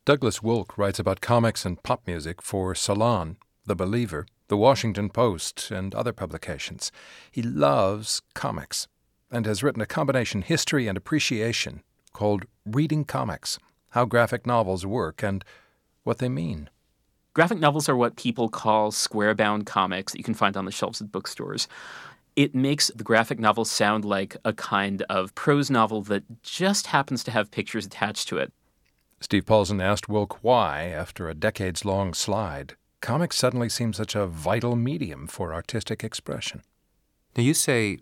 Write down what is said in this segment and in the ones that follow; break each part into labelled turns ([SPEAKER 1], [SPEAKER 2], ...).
[SPEAKER 1] Douglas Wolk writes about comics and pop music for Salon, The Believer, The Washington Post, and other publications. He loves comics and has written a combination history and appreciation called Reading Comics, How Graphic Novels Work and What They Mean.
[SPEAKER 2] Graphic novels are what people call square-bound comics that you can find on the shelves at bookstores. It makes the graphic novel sound like a kind of prose novel that just happens to have pictures attached to it.
[SPEAKER 1] Steve Paulson asked Wolk why, after a decades-long slide, comics suddenly seem such a vital medium for artistic expression.
[SPEAKER 3] Now, you say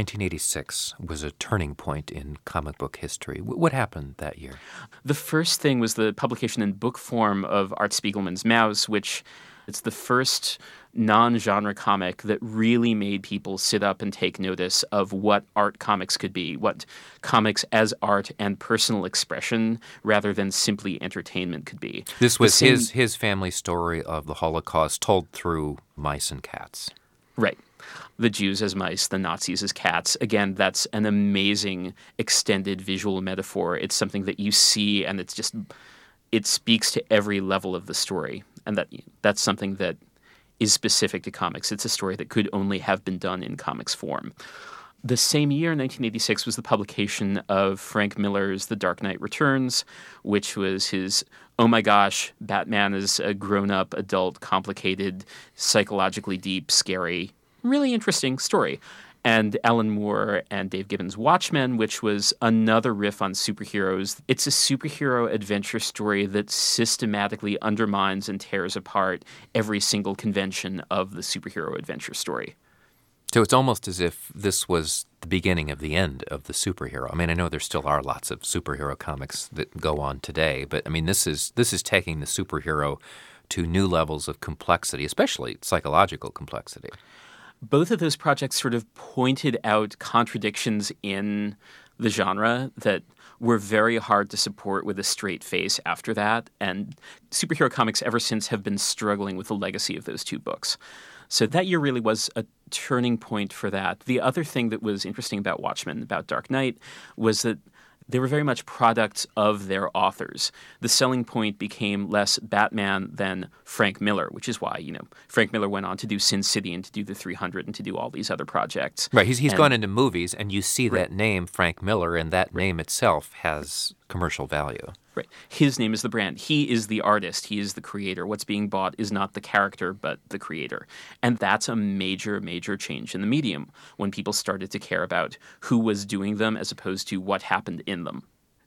[SPEAKER 3] 1986 was a turning point in comic book history. What happened that year?
[SPEAKER 2] The first thing was the publication in book form of Art Spiegelman's Maus, which it's the first non-genre comic that really made people sit up and take notice of what art comics could be, what comics as art and personal expression rather than simply entertainment could be.
[SPEAKER 3] This was his family story of the Holocaust told through mice and cats.
[SPEAKER 2] Right. The Jews as mice, the Nazis as cats. Again, that's an amazing extended visual metaphor. It's something that you see and it speaks to every level of the story. And that's something that is specific to comics. It's a story that could only have been done in comics form. The same year, 1986, was the publication of Frank Miller's The Dark Knight Returns, which was his, oh my gosh, Batman is a grown-up, adult, complicated, psychologically deep, scary, really interesting story. And Alan Moore and Dave Gibbons' Watchmen, which was another riff on superheroes. It's a superhero adventure story that systematically undermines and tears apart every single convention of the superhero adventure story.
[SPEAKER 3] So it's almost as if this was the beginning of the end of the superhero. I mean, I know there still are lots of superhero comics that go on today, but I mean, this is taking the superhero to new levels of complexity, especially psychological complexity.
[SPEAKER 2] Both of those projects sort of pointed out contradictions in the genre that were very hard to support with a straight face after that. And superhero comics ever since have been struggling with the legacy of those two books. So that year really was a turning point for that. The other thing that was interesting about Watchmen, about Dark Knight, was that they were very much products of their authors. The selling point became less Batman than Frank Miller, which is why, Frank Miller went on to do Sin City and to do the 300 and to do all these other projects.
[SPEAKER 3] Right. He's gone into movies, and you see that name, Frank Miller, and that name itself has commercial value.
[SPEAKER 2] Right. His name is the brand. He is the artist. He is the creator. What's being bought is not the character, but the creator. And that's a major, major change in the medium when people started to care about who was doing them as opposed to what happened in them.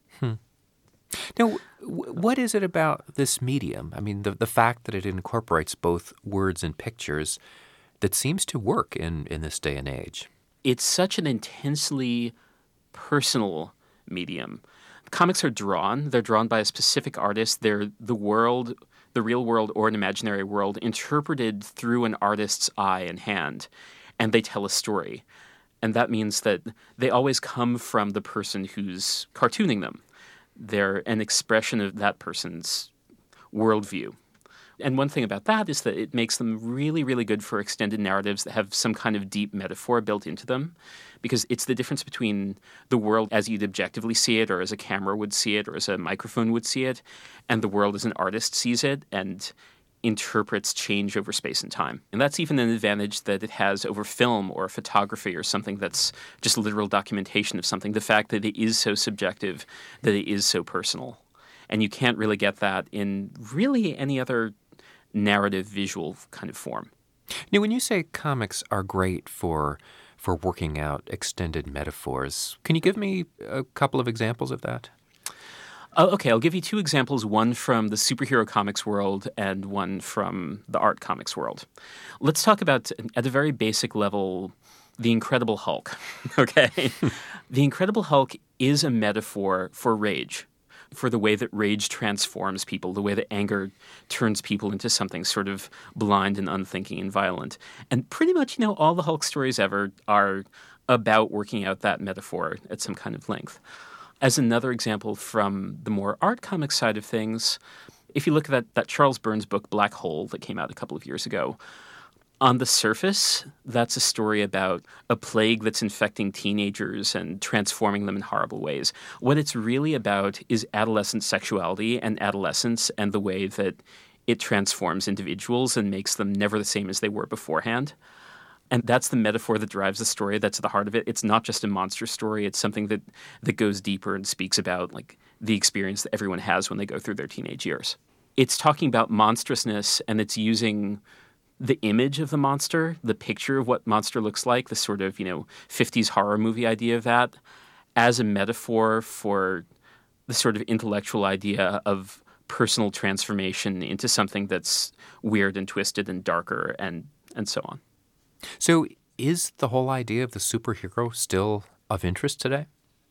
[SPEAKER 3] Now, what is it about this medium? I mean, the fact that it incorporates both words and pictures that seems to work in this day and age.
[SPEAKER 2] It's such an intensely personal medium. Comics are drawn. They're drawn by a specific artist. They're the world, the real world or an imaginary world, interpreted through an artist's eye and hand. And they tell a story. And that means that they always come from the person who's cartooning them. They're an expression of that person's worldview. And one thing about that is that it makes them really, really good for extended narratives that have some kind of deep metaphor built into them, because it's the difference between the world as you'd objectively see it, or as a camera would see it, or as a microphone would see it, and the world as an artist sees it and interprets change over space and time. And that's even an advantage that it has over film or photography or something that's just literal documentation of something, the fact that it is so subjective, that it is so personal. And you can't really get that in really any other narrative visual kind of form.
[SPEAKER 3] Now, when you say comics are great for working out extended metaphors, can you give me a couple of examples of that?
[SPEAKER 2] Okay, I'll give you two examples, one from the superhero comics world and one from the art comics world. Let's talk about, at a very basic level, The Incredible Hulk. Okay? The Incredible Hulk is a metaphor for rage, for the way that rage transforms people, the way that anger turns people into something sort of blind and unthinking and violent. And pretty much, all the Hulk stories ever are about working out that metaphor at some kind of length. As another example from the more art comic side of things, if you look at that Charles Burns book, Black Hole, that came out a couple of years ago, On the surface, that's a story about a plague that's infecting teenagers and transforming them in horrible ways. What it's really about is adolescent sexuality and adolescence and the way that it transforms individuals and makes them never the same as they were beforehand. And that's the metaphor that drives the story. That's at the heart of it. It's not just a monster story. It's something that goes deeper and speaks about like the experience that everyone has when they go through their teenage years. It's talking about monstrousness, and it's using the image of the monster, the picture of what monster looks like, the sort of, 50s horror movie idea of that, as a metaphor for the sort of intellectual idea of personal transformation into something that's weird and twisted and darker and so on.
[SPEAKER 3] So is the whole idea of the superhero still of interest today?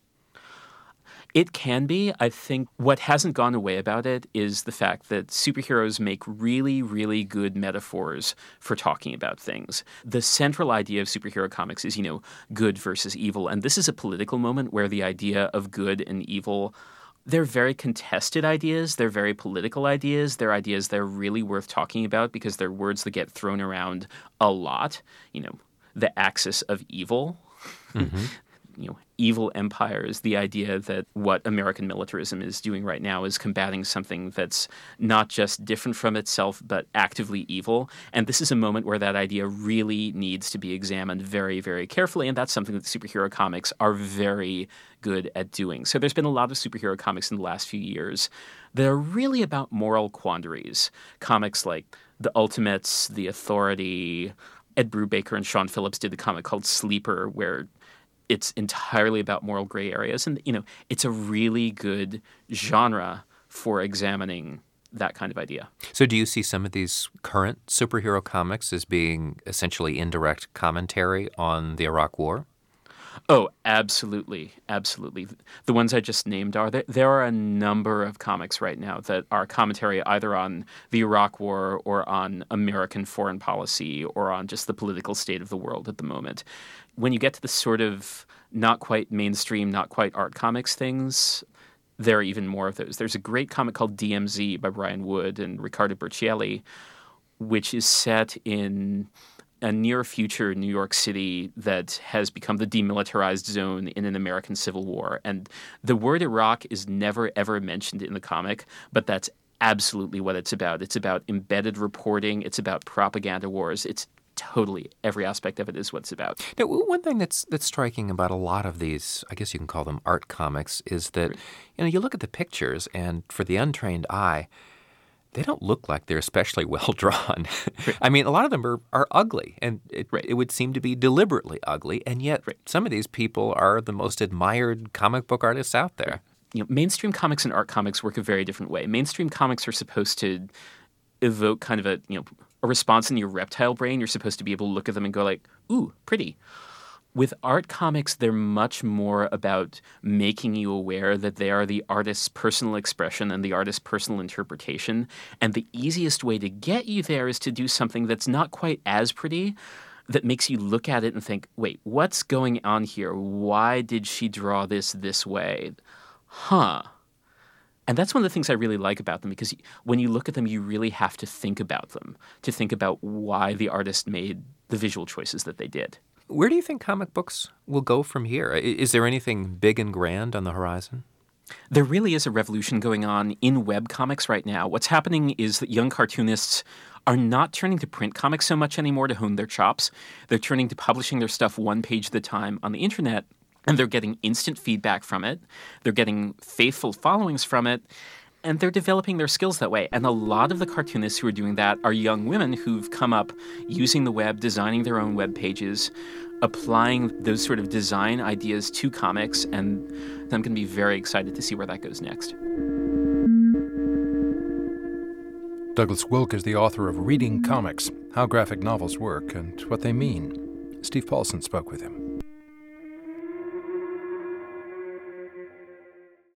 [SPEAKER 2] It can be. I think what hasn't gone away about it is the fact that superheroes make really, really good metaphors for talking about things. The central idea of superhero comics is, good versus evil. And this is a political moment where the idea of good and evil, they're very contested ideas. They're very political ideas. They're ideas that are really worth talking about because they're words that get thrown around a lot. The axis of evil. Mm-hmm. Evil empires, the idea that what American militarism is doing right now is combating something that's not just different from itself, but actively evil. And this is a moment where that idea really needs to be examined very, very carefully. And that's something that superhero comics are very good at doing. So there's been a lot of superhero comics in the last few years that are really about moral quandaries. Comics like The Ultimates, The Authority. Ed Brubaker and Sean Phillips did a comic called Sleeper, where it's entirely about moral gray areas. And, it's a really good genre for examining that kind of idea.
[SPEAKER 3] So do you see some of these current superhero comics as being essentially indirect commentary on the Iraq War?
[SPEAKER 2] Oh, absolutely. Absolutely. The ones I just named are there are a number of comics right now that are commentary either on the Iraq War or on American foreign policy or on just the political state of the world at the moment. When you get to the sort of not quite mainstream, not quite art comics things, there are even more of those. There's a great comic called DMZ by Brian Wood and Riccardo Burchielli, which is set in a near future New York City that has become the demilitarized zone in an American Civil War. And the word Iraq is never, ever mentioned in the comic, but that's absolutely what it's about. It's about embedded reporting. It's about propaganda wars. It's totally every aspect of it is what it's about.
[SPEAKER 3] Now, one thing that's striking about a lot of these, I guess you can call them art comics, is that, you look at the pictures and for the untrained eye, they don't look like they're especially well drawn.
[SPEAKER 2] Right.
[SPEAKER 3] I mean, a lot of them are ugly, and it would seem to be deliberately ugly, and yet some of these people are the most admired comic book artists out there.
[SPEAKER 2] Mainstream comics and art comics work a very different way. Mainstream comics are supposed to evoke kind of a response in your reptile brain. You're supposed to be able to look at them and go like, ooh, pretty. With art comics, they're much more about making you aware that they are the artist's personal expression and the artist's personal interpretation. And the easiest way to get you there is to do something that's not quite as pretty, that makes you look at it and think, wait, what's going on here? Why did she draw this way? Huh. And that's one of the things I really like about them, because when you look at them, you really have to think about them, to think about why the artist made the visual choices that they did.
[SPEAKER 3] Where do you think comic books will go from here? Is there anything big and grand on the horizon?
[SPEAKER 2] There really is a revolution going on in web comics right now. What's happening is that young cartoonists are not turning to print comics so much anymore to hone their chops. They're turning to publishing their stuff one page at a time on the internet, and they're getting instant feedback from it. They're getting faithful followings from it. And they're developing their skills that way. And a lot of the cartoonists who are doing that are young women who've come up using the web, designing their own web pages, applying those sort of design ideas to comics. And I'm going to be very excited to see where that goes next.
[SPEAKER 1] Douglas Wilk is the author of Reading Comics, How Graphic Novels Work and What They Mean. Steve Paulson spoke with him.